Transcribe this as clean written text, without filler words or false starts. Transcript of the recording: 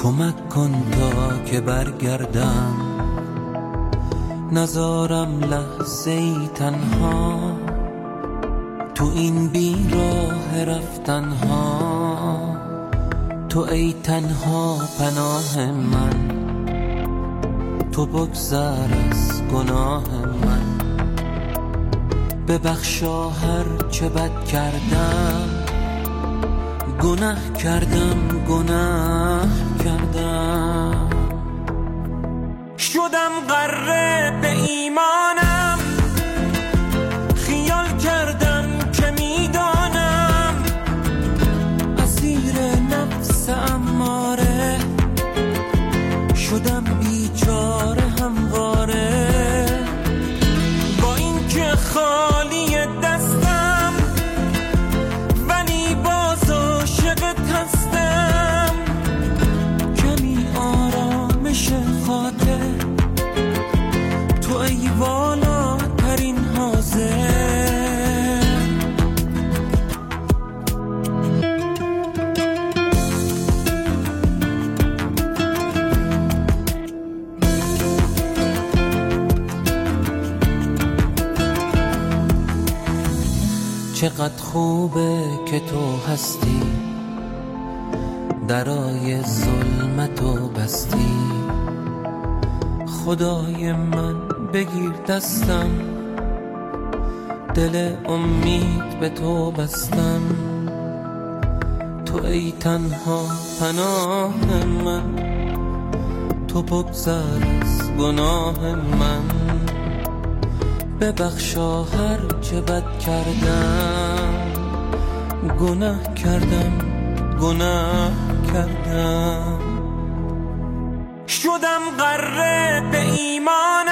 کمک کن تا که برگردم، نذارم لحظه ای تنها تو این بیراه رفتنها. تو ای تنها پناه من، تو بگذر از گناه من. ببخشا هر چه بد کردم، گناه کردم. شدم غره به ایمانم، خیال کردم که میدانم اسیر نفس اماره. شدم بیچاره همواره، با این که خالی دستم ولی باز عاشقت هستم. کمی آرامش خاطر، تو ای والاترین حاضر. چقدر خوبه که تو هستی، درای ظلمتو بستی. خدای من بگیر دستم، دل امید به تو بستم. تو ای تنها پناه من، تو بگذر از گناه من. ببخشا هر چه بد کردم، گناه کردم. شدم غره به ایمان،